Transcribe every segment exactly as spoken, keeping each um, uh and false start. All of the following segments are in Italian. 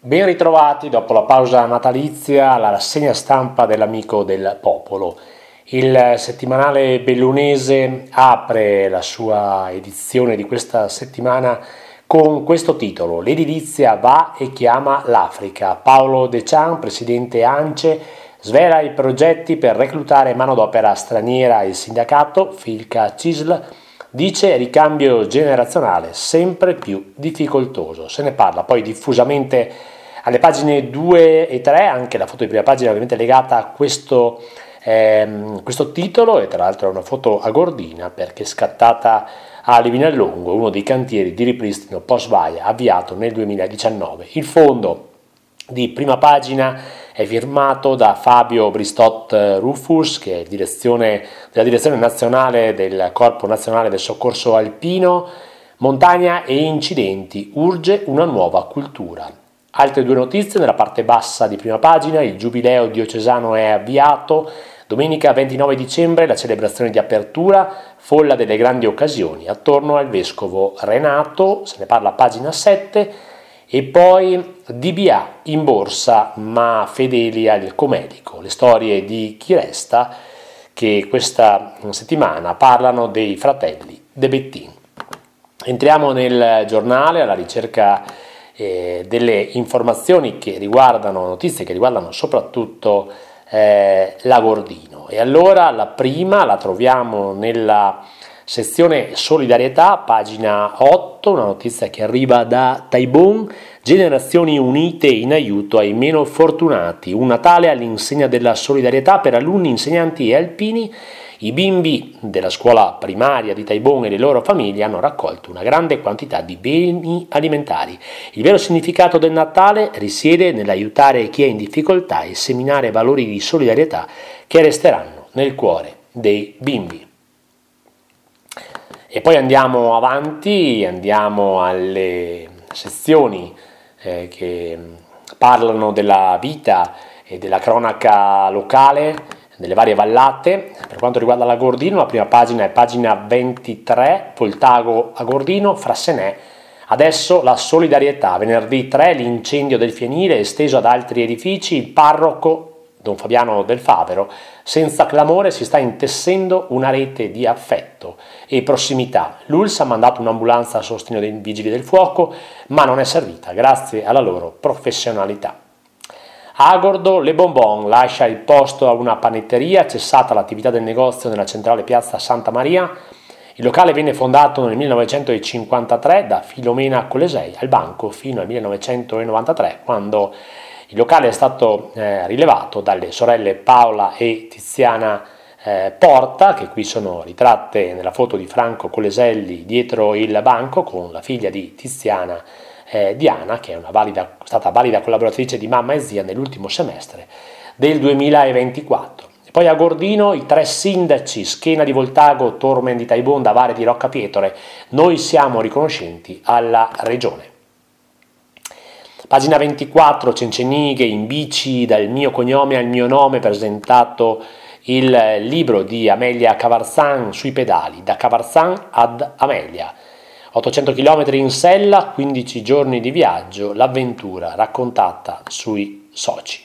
Ben ritrovati dopo la pausa natalizia alla rassegna stampa dell'Amico del Popolo. Il settimanale bellunese apre la sua edizione di questa settimana con questo titolo: l'edilizia va e chiama l'Africa. Paolo De Cian, presidente ANCE, svela i progetti per reclutare manodopera straniera. Il sindacato Filca Cisl dice ricambio generazionale sempre più difficoltoso. Se ne parla poi diffusamente alle pagine due e tre, anche la foto di prima pagina ovviamente legata a questo, ehm, questo titolo, e tra l'altro è una foto a Gordina perché è scattata a Livinallongo, uno dei cantieri di ripristino post-vaia avviato nel duemiladiciannove. Il fondo di prima pagina è firmato da Fabio Bristot Rufus, che è direzione, della direzione nazionale del Corpo Nazionale del Soccorso Alpino. Montagna e incidenti, urge una nuova cultura. Altre due notizie nella parte bassa di prima pagina: il giubileo diocesano è avviato, domenica ventinove dicembre la celebrazione di apertura, folla delle grandi occasioni attorno al vescovo Renato, se ne parla a pagina sette, e poi D B A in borsa ma fedeli al comedico, le storie di chi resta che questa settimana parlano dei fratelli De Bettin. Entriamo nel giornale alla ricerca eh, delle informazioni che riguardano, notizie che riguardano soprattutto eh, l'Agordino, e allora la prima la troviamo nella sezione solidarietà, pagina otto, una notizia che arriva da Taibon: generazioni unite in aiuto ai meno fortunati, un Natale all'insegna della solidarietà per alunni, insegnanti e alpini. I bimbi della scuola primaria di Taibon e le loro famiglie hanno raccolto una grande quantità di beni alimentari. Il vero significato del Natale risiede nell'aiutare chi è in difficoltà e seminare valori di solidarietà che resteranno nel cuore dei bimbi. E poi andiamo avanti, andiamo alle sezioni eh, che parlano della vita e della cronaca locale delle varie vallate. Per quanto riguarda l'Agordino, la prima pagina è pagina ventitré, Voltago Agordino, Frassenè. Adesso la solidarietà. Venerdì tre l'incendio del fienile esteso ad altri edifici, il parroco Don Fabiano del Favero: senza clamore si sta intessendo una rete di affetto e prossimità. L'U L S ha mandato un'ambulanza a sostegno dei vigili del fuoco, ma non è servita grazie alla loro professionalità. Agordo, Le Bonbon lascia il posto a una panetteria, cessata l'attività del negozio nella centrale piazza Santa Maria. Il locale venne fondato nel millenovecentocinquantatré da Filomena Colesei al banco fino al millenovecentonovantatré, quando il locale è stato eh, rilevato dalle sorelle Paola e Tiziana eh, Porta, che qui sono ritratte nella foto di Franco Coleselli dietro il banco, con la figlia di Tiziana, eh, Diana, che è una valida, stata valida collaboratrice di mamma e zia nell'ultimo semestre del duemilaventiquattro. E poi a Gordino i tre sindaci, Schena di Voltago, Tormen di Taibon, Davare di Roccapietore: noi siamo riconoscenti alla regione. Pagina ventiquattro, Cencenighe, in bici dal mio cognome al mio nome, presentato il libro di Amelia Cavarzan sui pedali, da Cavarzan ad Amelia. ottocento chilometri in sella, quindici giorni di viaggio, l'avventura raccontata sui soci.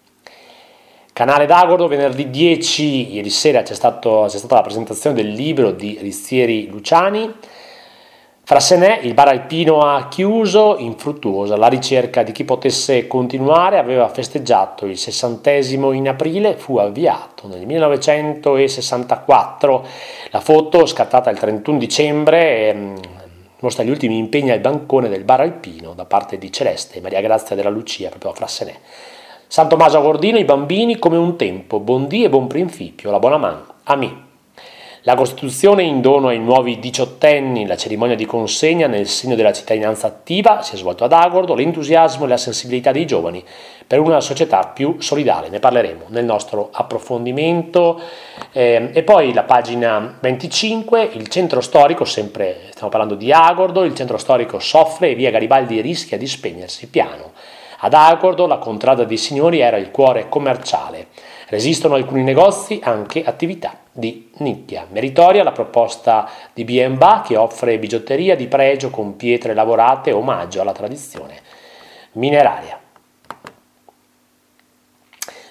Canale d'Agordo, venerdì dieci, ieri sera c'è, stato, c'è stata la presentazione del libro di Rizzieri Luciani. Frassenè, il bar alpino ha chiuso, infruttuosa la ricerca di chi potesse continuare. Aveva festeggiato il sessantesimo in aprile, fu avviato nel millenovecentosessantaquattro. La foto, scattata il trentuno dicembre, ehm, mostra gli ultimi impegni al bancone del bar alpino da parte di Celeste e Maria Grazia della Lucia, proprio a Frassenè. San Tommaso a Gordino, i bambini come un tempo, buon dì e buon principio, la buona man, ami. La Costituzione in dono ai nuovi diciottenni, la cerimonia di consegna nel segno della cittadinanza attiva si è svolto ad Agordo, l'entusiasmo e la sensibilità dei giovani per una società più solidale. Ne parleremo nel nostro approfondimento. Eh, e poi la pagina venticinque, il centro storico, sempre stiamo parlando di Agordo, il centro storico soffre e via Garibaldi rischia di spegnersi piano. Ad Agordo la contrada dei signori era il cuore commerciale. Resistono alcuni negozi, anche attività di nicchia. Meritoria la proposta di B and B che offre bigiotteria di pregio con pietre lavorate, omaggio alla tradizione mineraria.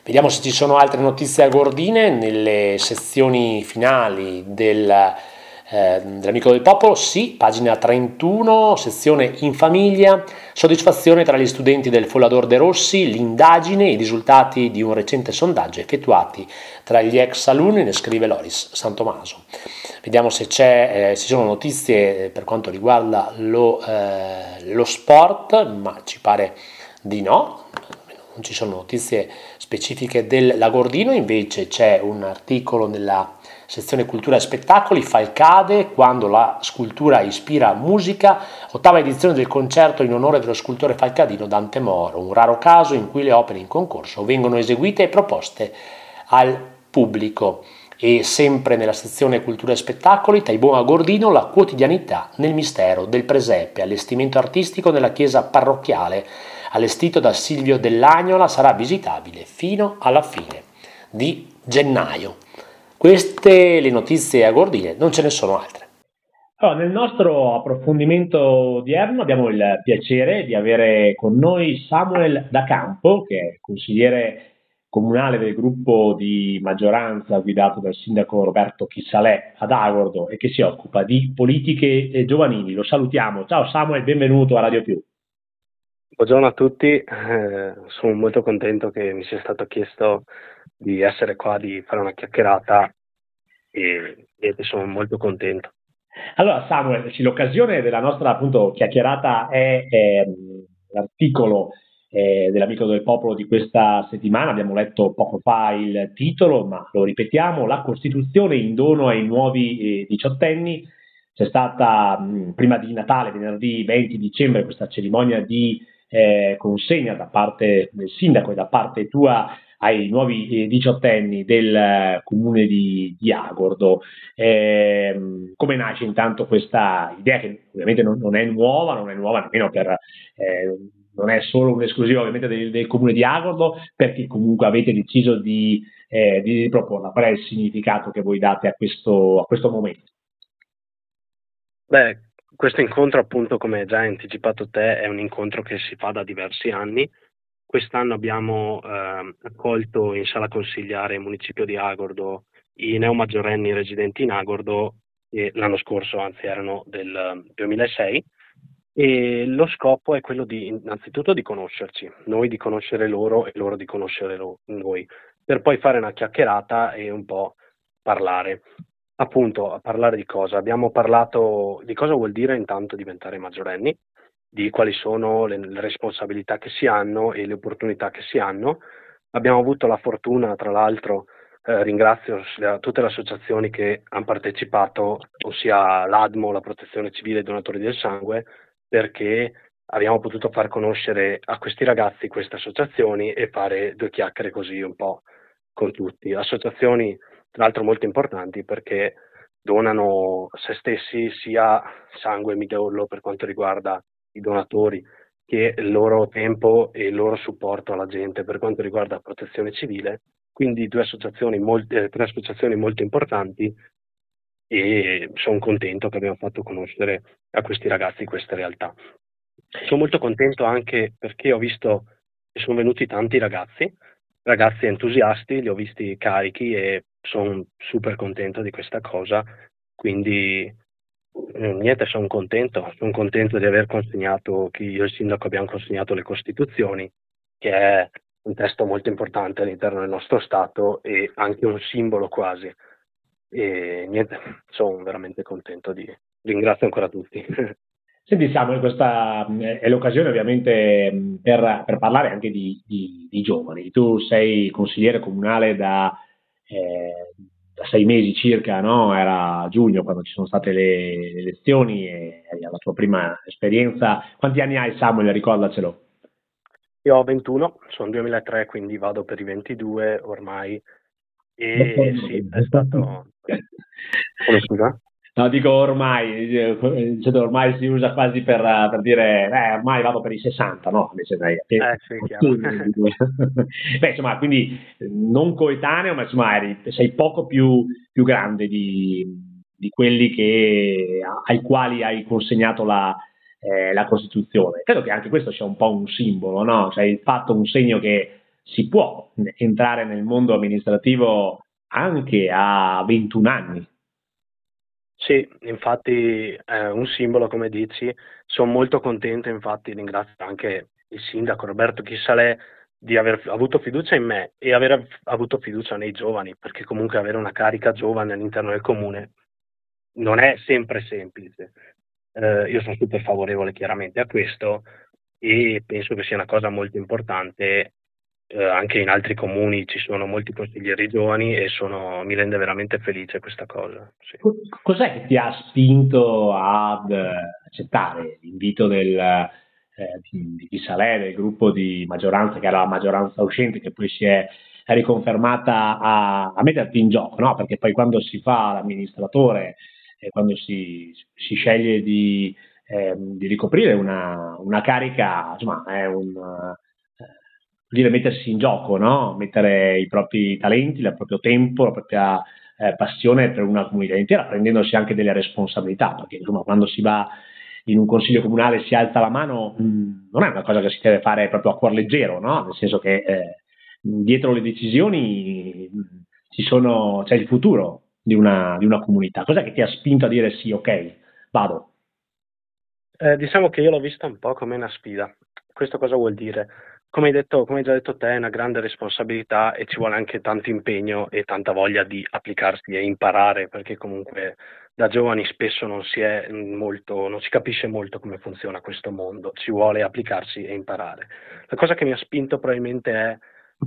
Vediamo se ci sono altre notizie agordine nelle sezioni finali del, eh, dell'Amico del Popolo. Sì, pagina trentuno, sezione in famiglia, soddisfazione tra gli studenti del Follador de Rossi, l'indagine, i risultati di un recente sondaggio effettuati tra gli ex alunni, ne scrive Loris Santomaso. Vediamo se c'è, eh, ci sono notizie per quanto riguarda lo, eh, lo sport, ma ci pare di no. Non ci sono notizie specifiche del Lagordino, invece c'è un articolo nella sezione cultura e spettacoli, Falcade, quando la scultura ispira musica, ottava edizione del concerto in onore dello scultore falcadino Dante Moro, un raro caso in cui le opere in concorso vengono eseguite e proposte al pubblico. E sempre nella sezione cultura e spettacoli, Taibon Agordino, la quotidianità nel mistero del presepe, allestimento artistico nella chiesa parrocchiale, allestito da Silvio Dell'Agnola, sarà visitabile fino alla fine di gennaio. Queste le notizie agordine, non ce ne sono altre. Allora, nel nostro approfondimento odierno abbiamo il piacere di avere con noi Samuel Da Campo, che è consigliere comunale del gruppo di maggioranza guidato dal sindaco Roberto Chissalè ad Agordo e che si occupa di politiche giovanili. Lo salutiamo. Ciao Samuel, benvenuto a Radio Più. Buongiorno a tutti, eh, sono molto contento che mi sia stato chiesto di essere qua, di fare una chiacchierata e, e sono molto contento. Allora Samuel, sì, l'occasione della nostra appunto chiacchierata è, è l'articolo eh, dell'Amico del Popolo di questa settimana. Abbiamo letto poco fa il titolo, ma lo ripetiamo: la Costituzione in dono ai nuovi eh, diciottenni. C'è stata mh, prima di Natale, venerdì venti dicembre, questa cerimonia di eh, consegna da parte del sindaco e da parte tua ai nuovi eh, diciottenni del eh, comune di, di Agordo. Eh, come nasce intanto questa idea, che ovviamente non, non è nuova, non è nuova nemmeno per... Eh, non è solo un'esclusiva ovviamente del, del comune di Agordo, perché comunque avete deciso di, eh, di proporla? Qual è il significato che voi date a questo, a questo momento? Beh, questo incontro, appunto, come già hai anticipato te, è un incontro che si fa da diversi anni. Quest'anno abbiamo eh, accolto in sala consigliare municipio di Agordo i neomaggiorenni residenti in Agordo, e l'anno scorso anzi erano del duemilasei, e lo scopo è quello di innanzitutto di conoscerci, noi di conoscere loro e loro di conoscere lo- noi, per poi fare una chiacchierata e un po' parlare. Appunto, a parlare di cosa? Abbiamo parlato di cosa vuol dire intanto diventare maggiorenni, di quali sono le, le responsabilità che si hanno e le opportunità che si hanno. Abbiamo avuto la fortuna, tra l'altro, eh, ringrazio le- tutte le associazioni che hanno partecipato, ossia l'ADMO, la Protezione Civile e i Donatori del Sangue, perché abbiamo potuto far conoscere a questi ragazzi queste associazioni e fare due chiacchiere così un po' con tutti. Associazioni, tra l'altro, molto importanti perché donano se stessi, sia sangue e midollo per quanto riguarda i donatori, che il loro tempo e il loro supporto alla gente per quanto riguarda la protezione civile. Quindi due associazioni, molte, tre associazioni molto importanti, e sono contento che abbiamo fatto conoscere a questi ragazzi queste realtà. Sono molto contento anche perché ho visto che sono venuti tanti ragazzi, ragazzi entusiasti, li ho visti carichi e sono super contento di questa cosa, quindi eh, niente, sono contento, sono contento di aver consegnato, che io e il sindaco abbiamo consegnato le Costituzioni, che è un testo molto importante all'interno del nostro Stato e anche un simbolo quasi. E niente, sono veramente contento di ringrazio ancora tutti. Senti Samuel, questa mh, è l'occasione ovviamente mh, per, per parlare anche di, di- di giovani. Tu sei consigliere comunale da, eh, da sei mesi circa, no? Era a giugno quando ci sono state le, le elezioni e hai la tua prima esperienza. Quanti anni hai Samuel? Ricordacelo. Io ho ventuno, sono duemilatré, quindi vado per i ventidue ormai. E sì, è stato... Come scusa? No, dico ormai, eh, cioè, ormai si usa quasi per, per dire, eh, ormai vado per i sessanta, no? Invece dai, che- Eh sì, chiaro. Beh, insomma, quindi eh, non coetaneo, ma insomma, eri- sei poco più, più grande di, di quelli che, ai quali hai consegnato la, eh, la Costituzione. Credo che anche questo sia un po' un simbolo, no? Cioè il fatto, un segno che si può entrare nel mondo amministrativo anche a ventuno anni. Sì, infatti è un simbolo, come dici. Sono molto contento, infatti ringrazio anche il sindaco Roberto Chissalè di aver avuto fiducia in me e aver avuto fiducia nei giovani, perché comunque avere una carica giovane all'interno del comune non è sempre semplice. Eh, io sono super favorevole chiaramente a questo e penso che sia una cosa molto importante. Eh, anche in altri comuni ci sono molti consiglieri giovani e sono, mi rende veramente felice questa cosa. Sì. Cos'è che ti ha spinto ad eh, accettare l'invito del, eh, di, di Salè, del gruppo di maggioranza, che era la maggioranza uscente, che poi si è riconfermata a, a metterti in gioco, no? Perché poi quando si fa l'amministratore, eh, quando si, si sceglie di, ehm, di ricoprire una, una carica, insomma, è un eh, dire mettersi in gioco, no? Mettere i propri talenti, il proprio tempo, la propria eh, passione per una comunità intera, prendendosi anche delle responsabilità, perché insomma quando si va in un consiglio comunale e si alza la mano, mh, non è una cosa che si deve fare proprio a cuor leggero, no? Nel senso che eh, dietro le decisioni mh, ci sono, c'è il futuro di una, di una comunità. Cos'è che ti ha spinto a dire sì, ok, vado? Eh, diciamo che io l'ho vista un po' come una sfida. Questo cosa vuol dire? Come hai detto, come hai già detto te, è una grande responsabilità e ci vuole anche tanto impegno e tanta voglia di applicarsi e imparare, perché comunque da giovani spesso non si è molto, non si capisce molto come funziona questo mondo, ci vuole applicarsi e imparare. La cosa che mi ha spinto probabilmente è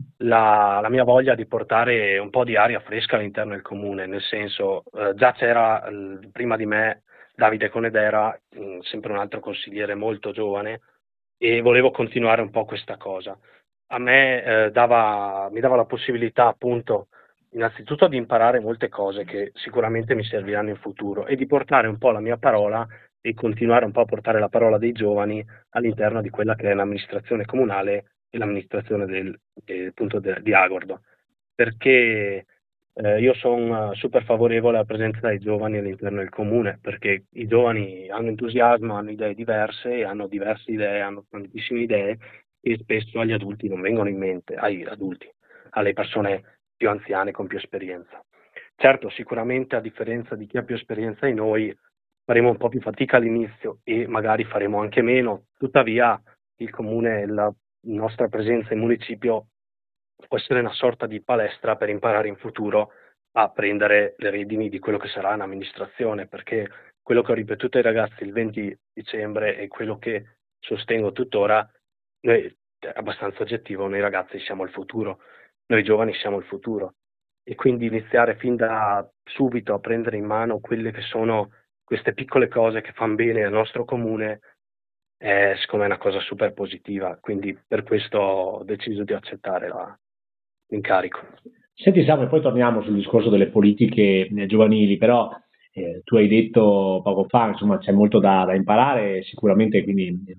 la, la mia voglia di portare un po' di aria fresca all'interno del comune, nel senso, eh, già c'era eh, prima di me Davide Conedera, mh, sempre un altro consigliere molto giovane, e volevo continuare un po' questa cosa. A me eh, dava, mi dava la possibilità appunto innanzitutto di imparare molte cose che sicuramente mi serviranno in futuro e di portare un po' la mia parola e continuare un po' a portare la parola dei giovani all'interno di quella che è l'amministrazione comunale e l'amministrazione del, eh, appunto de- di Agordo. Perché eh, io sono super favorevole alla presenza dei giovani all'interno del comune, perché i giovani hanno entusiasmo, hanno idee diverse, hanno diverse idee, hanno tantissime idee e spesso agli adulti non vengono in mente, ai adulti, alle persone più anziane con più esperienza. Certo, sicuramente a differenza di chi ha più esperienza di noi, faremo un po' più fatica all'inizio e magari faremo anche meno, tuttavia il comune, la nostra presenza in municipio può essere una sorta di palestra per imparare in futuro a prendere le redini di quello che sarà un'amministrazione, perché quello che ho ripetuto ai ragazzi il venti dicembre e quello che sostengo tuttora, noi, è abbastanza oggettivo, noi ragazzi siamo il futuro, noi giovani siamo il futuro e quindi iniziare fin da subito a prendere in mano quelle che sono queste piccole cose che fanno bene al nostro comune è secondo me una cosa super positiva, quindi per questo ho deciso di accettare la, l'incarico. Senti Samuel, poi torniamo sul discorso delle politiche eh, giovanili, però eh, tu hai detto poco fa, insomma, c'è molto da, da imparare, sicuramente quindi eh,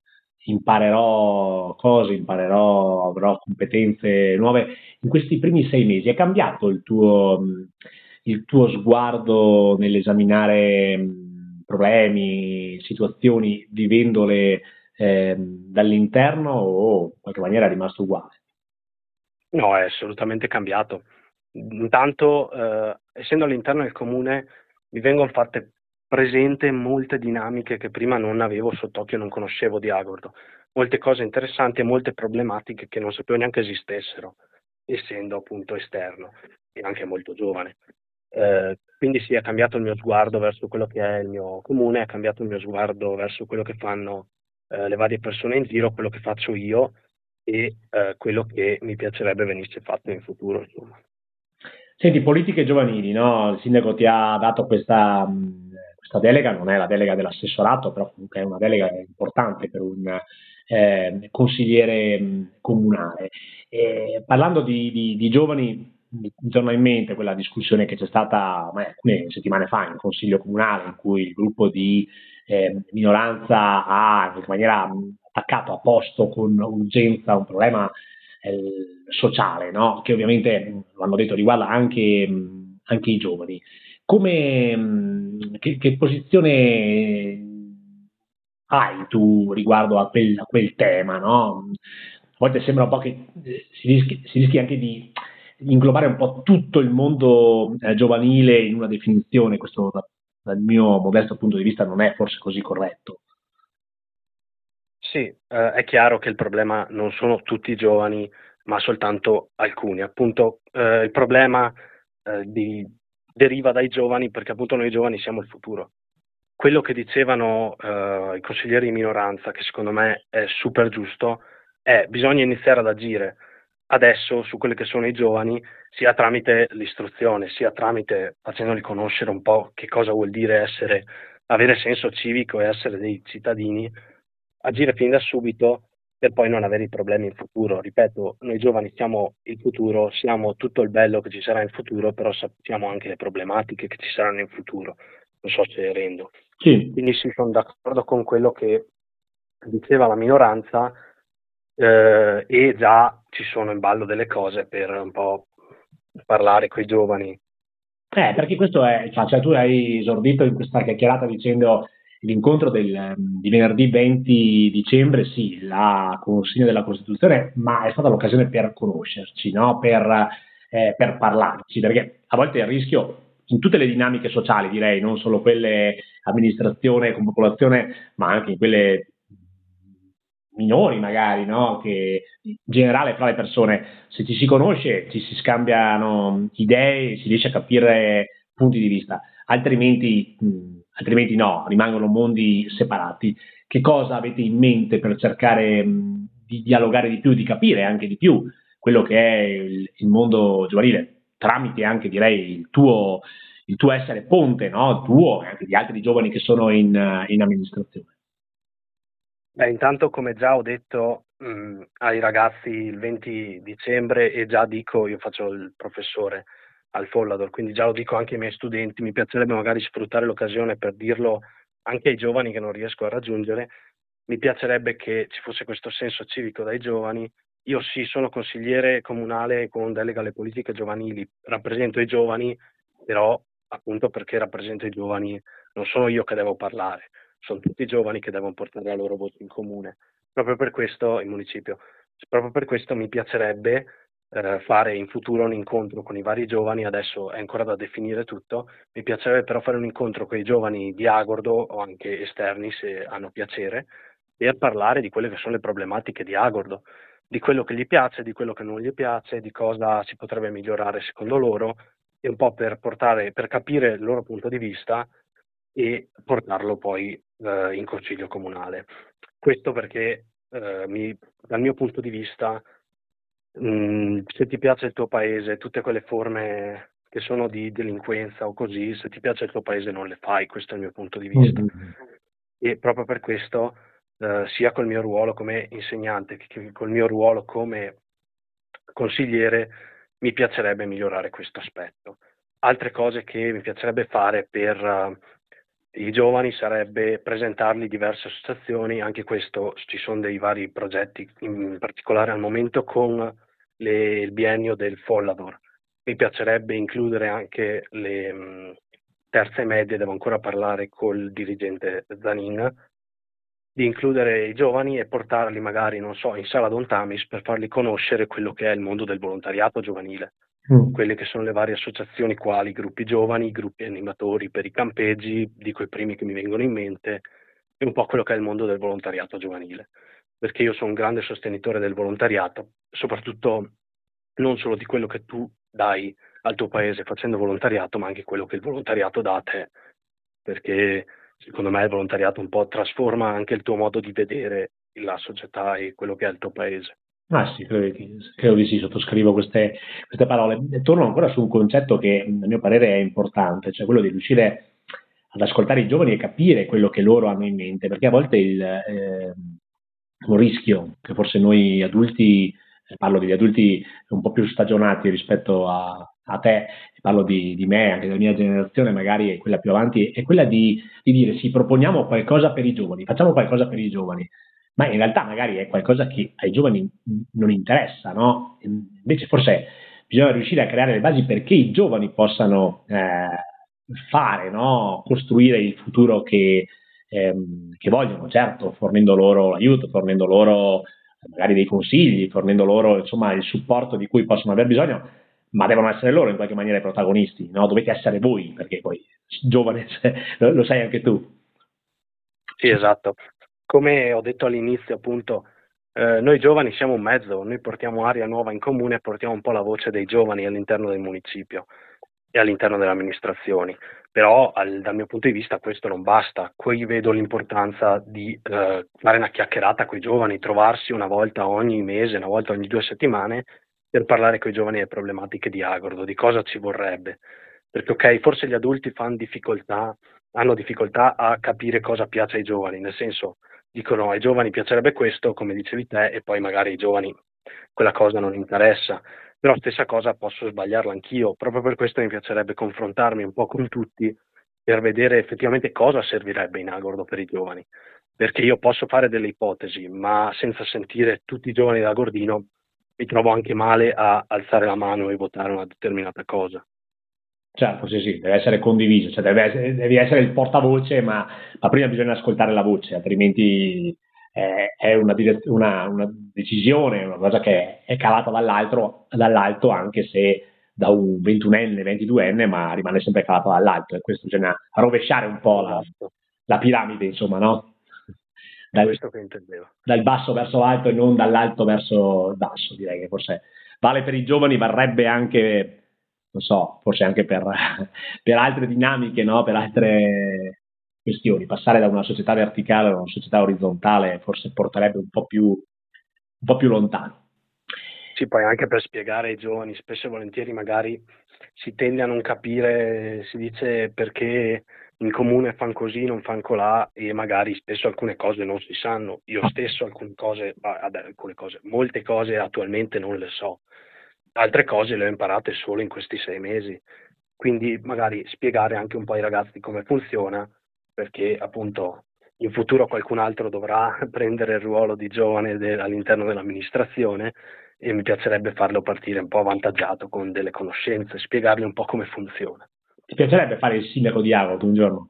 imparerò cose, imparerò, avrò competenze nuove. In questi primi sei mesi è cambiato il tuo, mh, il tuo sguardo nell'esaminare mh, problemi, situazioni, vivendole ehm, dall'interno o in qualche maniera è rimasto uguale? No, è assolutamente cambiato. Intanto, eh, essendo all'interno del comune, mi vengono fatte presente molte dinamiche che prima non avevo sott'occhio, non conoscevo di Agordo. Molte cose interessanti e molte problematiche che non sapevo neanche esistessero, essendo appunto esterno e anche molto giovane. Eh, quindi sì, è cambiato il mio sguardo verso quello che è il mio comune, è cambiato il mio sguardo verso quello che fanno eh, le varie persone in giro, quello che faccio io e eh, quello che mi piacerebbe venisse fatto in futuro, insomma. Senti, politiche giovanili, no? Il sindaco ti ha dato questa, mh, questa delega, non è la delega dell'assessorato, però comunque è una delega importante per un eh, consigliere mh, comunale. E parlando di, di- di giovani, mi mi torna in mente quella discussione che c'è stata ma, alcune settimane fa in consiglio comunale, in cui il gruppo di eh, minoranza ha in qualche maniera mh, attaccato a posto con urgenza un problema eh, sociale, no? Che ovviamente, mh, lo hanno detto, riguarda anche, mh, anche i giovani. Come, mh, che, che posizione hai tu riguardo a quel, a quel tema, no? volte sembra un po' che eh, si rischi, si rischi anche di inglobare un po' tutto il mondo eh, giovanile in una definizione, questo da- dal mio modesto punto di vista non è forse così corretto. Sì, eh, è chiaro che il problema non sono tutti i giovani, ma soltanto alcuni. Appunto, eh, il problema eh, di- deriva dai giovani perché appunto noi giovani siamo il futuro. Quello che dicevano eh, i consiglieri di minoranza, che secondo me è super giusto, è bisogna iniziare ad agire adesso su quelli che sono i giovani, sia tramite l'istruzione, sia tramite facendoli conoscere un po' che cosa vuol dire essere, avere senso civico e essere dei cittadini, agire fin da subito per poi non avere i problemi in futuro. Ripeto, noi giovani siamo il futuro, siamo tutto il bello che ci sarà in futuro, però sappiamo anche le problematiche che ci saranno in futuro. Non so se rendo. Sì. Quindi sì, sono d'accordo con quello che diceva la minoranza eh, e già ci sono in ballo delle cose per un po' parlare con i giovani. Eh, perché questo è, cioè, cioè, tu hai esordito in questa chiacchierata dicendo l'incontro del, ehm, di venerdì venti dicembre, sì, la consegna della Costituzione, ma è stata l'occasione per conoscerci, no? Per, eh, per parlarci, perché a volte il rischio in tutte le dinamiche sociali, direi, non solo quelle amministrazione con popolazione, ma anche in quelle minori magari, no? Che in generale fra le persone, se ci si conosce, ci si scambiano idee, si riesce a capire punti di vista, altrimenti, mh, altrimenti no, rimangono mondi separati. Che cosa avete in mente per cercare mh, di dialogare di più, di capire anche di più quello che è il, il mondo giovanile, tramite anche direi il tuo, il tuo essere ponte, no? Tuo e anche di altri giovani che sono in, in amministrazione. Beh, intanto, come già ho detto mh, ai ragazzi il venti dicembre, e già dico, io faccio il professore al Follador, quindi già lo dico anche ai miei studenti, mi piacerebbe magari sfruttare l'occasione per dirlo anche ai giovani che non riesco a raggiungere, mi piacerebbe che ci fosse questo senso civico dai giovani. Io sì, sono consigliere comunale con delega alle politiche giovanili, rappresento i giovani, però appunto perché rappresento i giovani non sono io che devo parlare, sono tutti i giovani che devono portare la loro voce in comune. Proprio per questo il municipio, proprio per questo mi piacerebbe eh, fare in futuro un incontro con i vari giovani, adesso è ancora da definire tutto, mi piacerebbe però fare un incontro con i giovani di Agordo o anche esterni se hanno piacere, per parlare di quelle che sono le problematiche di Agordo, di quello che gli piace, di quello che non gli piace, di cosa si potrebbe migliorare secondo loro e un po' per portare, per capire il loro punto di vista e portarlo poi eh, in consiglio comunale. Questo perché eh, mi, dal mio punto di vista, mh, se ti piace il tuo paese, tutte quelle forme che sono di delinquenza o così, se ti piace il tuo paese non le fai, questo è il mio punto di vista. Mm-hmm. E proprio per questo, eh, sia col mio ruolo come insegnante che col mio ruolo come consigliere, mi piacerebbe migliorare questo aspetto. Altre cose che mi piacerebbe fare per uh, i giovani sarebbe presentarli diverse associazioni, anche questo ci sono dei vari progetti, in particolare al momento con le, il biennio del Follador. Mi piacerebbe includere anche le mh, terze medie, devo ancora parlare col dirigente Zanin, di includere i giovani e portarli magari, non so, in sala Don Tamis per farli conoscere quello che è il mondo del volontariato giovanile, Mm. quelle che sono le varie associazioni quali gruppi giovani, gruppi animatori per i campeggi, dico i primi che mi vengono in mente, e un po' quello che è il mondo del volontariato giovanile, perché io sono un grande sostenitore del volontariato, soprattutto non solo di quello che tu dai al tuo paese facendo volontariato, ma anche quello che il volontariato dà a te, perché secondo me il volontariato un po' trasforma anche il tuo modo di vedere la società e quello che è il tuo paese. Ah sì, credo che, credo di sì, sottoscrivo queste, queste parole. E torno ancora su un concetto che a mio parere è importante, cioè quello di riuscire ad ascoltare i giovani e capire quello che loro hanno in mente, perché a volte il, eh, un rischio che forse noi adulti, eh, parlo degli adulti un po' più stagionati rispetto a, a te, parlo di, di me, anche della mia generazione, magari è quella più avanti, è quella di, di dire sì, proponiamo qualcosa per i giovani, facciamo qualcosa per i giovani, ma in realtà magari è qualcosa che ai giovani non interessa, no? Invece forse bisogna riuscire a creare le basi perché i giovani possano eh, fare, no? Costruire il futuro che, ehm, che vogliono, certo, fornendo loro l'aiuto, fornendo loro magari dei consigli, fornendo loro insomma il supporto di cui possono aver bisogno, ma devono essere loro in qualche maniera i protagonisti, no? Dovete essere voi, perché poi giovane lo, lo sai anche tu. Sì, esatto. Come ho detto all'inizio, appunto, eh, noi giovani siamo un mezzo, noi portiamo aria nuova in comune e portiamo un po' la voce dei giovani all'interno del municipio e all'interno delle amministrazioni. Però al, dal mio punto di vista questo non basta. Qui vedo l'importanza di eh, fare una chiacchierata con i giovani, trovarsi una volta ogni mese, una volta ogni due settimane per parlare con i giovani delle problematiche di Agordo, di cosa ci vorrebbe. Perché ok, forse gli adulti fanno difficoltà, hanno difficoltà a capire cosa piace ai giovani, nel senso dicono ai giovani piacerebbe questo, come dicevi te, e poi magari ai giovani quella cosa non interessa. Però stessa cosa posso sbagliarla anch'io, proprio per questo mi piacerebbe confrontarmi un po' con tutti per vedere effettivamente cosa servirebbe in Agordo per i giovani, perché io posso fare delle ipotesi, ma senza sentire tutti i giovani da Agordino mi trovo anche male a alzare la mano e votare una determinata cosa. Certo, sì, sì, deve essere condiviso, cioè deve essere, devi essere il portavoce, ma, ma prima bisogna ascoltare la voce, altrimenti eh, è una, direz- una, una decisione, una cosa che è calata dall'alto, dall'alto, anche se da un ventunenne, ventiduenne, ma rimane sempre calata dall'alto, e questo bisogna rovesciare un po' la, Esatto, la piramide, insomma, no? è Dal, questo che intendevo. dal basso verso l'alto e non dall'alto verso il basso, direi che forse vale per i giovani, varrebbe anche, non so, forse anche per, per altre dinamiche, no? Per altre questioni. Passare da una società verticale a una società orizzontale forse porterebbe un po' più, un po' più lontano. Sì, poi anche per spiegare ai giovani, spesso e volentieri magari si tende a non capire, si dice perché in comune fan così, non fan colà e magari spesso alcune cose non si sanno. Io stesso alcune cose, vabbè, alcune cose, molte cose attualmente non le so, altre cose le ho imparate solo in questi sei mesi. Quindi magari spiegare anche un po' ai ragazzi come funziona, perché appunto in futuro qualcun altro dovrà prendere il ruolo di giovane de- all'interno dell'amministrazione e mi piacerebbe farlo partire un po' avvantaggiato con delle conoscenze, spiegargli un po' come funziona. Ti piacerebbe fare il sindaco di Agot un giorno?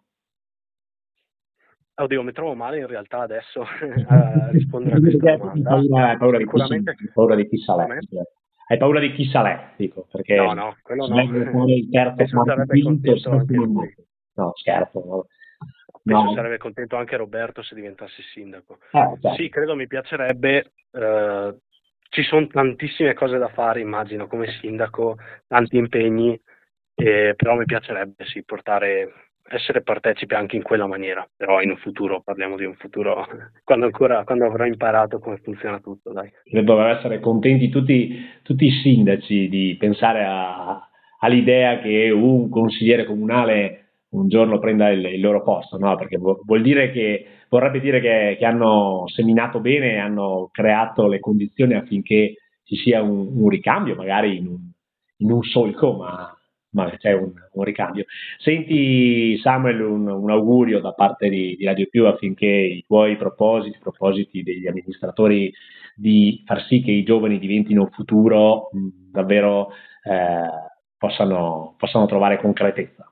Oddio, mi trovo male in realtà adesso a rispondere a questa Hai domanda. paura, hai paura di chi, Sicuramente hai paura di chi Salè? come? Hai paura di chi Salè, dico, No, perché no, quello Salè no. deve fare il terzo, Penso quarto, sarebbe quinto, contento anche settimo lui. mandato. No, scherzo. No. Penso No. sarebbe contento anche Roberto se diventassi sindaco. Eh, certo. Sì, credo mi piacerebbe. Eh, ci sono tantissime cose da fare, immagino, come sindaco, tanti impegni, eh, però mi piacerebbe sì, portare, essere partecipe anche in quella maniera. Però in un futuro, parliamo di un futuro, quando ancora, quando avrò imparato come funziona tutto, dai. Credo dovrebbero essere contenti tutti, tutti i sindaci di pensare a- all'idea che un consigliere comunale un giorno prenda il, il loro posto, no? Perché vu- vuol dire che, vorrebbe dire che, che hanno seminato bene e hanno creato le condizioni affinché ci sia un, un ricambio, magari in un, in un solco, ma, ma c'è un, un ricambio. Senti Samuel, un, un augurio da parte di, di Radio Più affinché i tuoi propositi, i propositi degli amministratori di far sì che i giovani diventino un futuro mh, davvero eh, possano, possano trovare concretezza.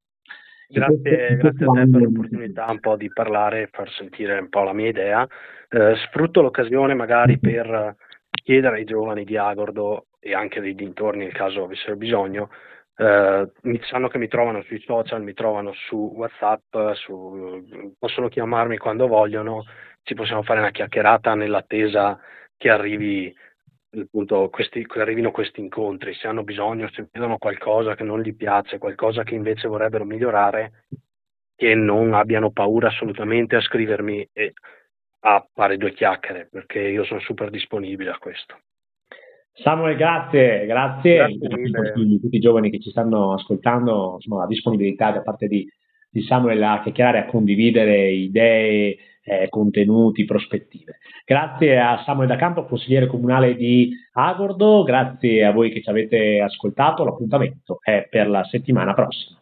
In questo, Grazie, in grazie questo a te per anno, l'opportunità un po' di parlare e far sentire un po' la mia idea. Eh, sfrutto l'occasione magari per chiedere ai giovani di Agordo e anche dei dintorni, nel caso avessero bisogno, eh, mi, sanno che mi trovano sui social, mi trovano su WhatsApp, su, possono chiamarmi quando vogliono, ci possiamo fare una chiacchierata nell'attesa che arrivi appunto questi, che arrivino questi incontri, se hanno bisogno, se vedono qualcosa che non gli piace, qualcosa che invece vorrebbero migliorare, che non abbiano paura assolutamente a scrivermi e a fare due chiacchiere, perché io sono super disponibile a questo. Samuel, grazie, grazie, Grazie grazie a mille. tutti, tutti i giovani che ci stanno ascoltando, insomma, la disponibilità da parte di, di Samuel a chiacchierare, a condividere idee, eh, contenuti, prospettive. Grazie a Samuel Da Campo, consigliere comunale di Agordo, grazie a voi che ci avete ascoltato, l'appuntamento è per la settimana prossima.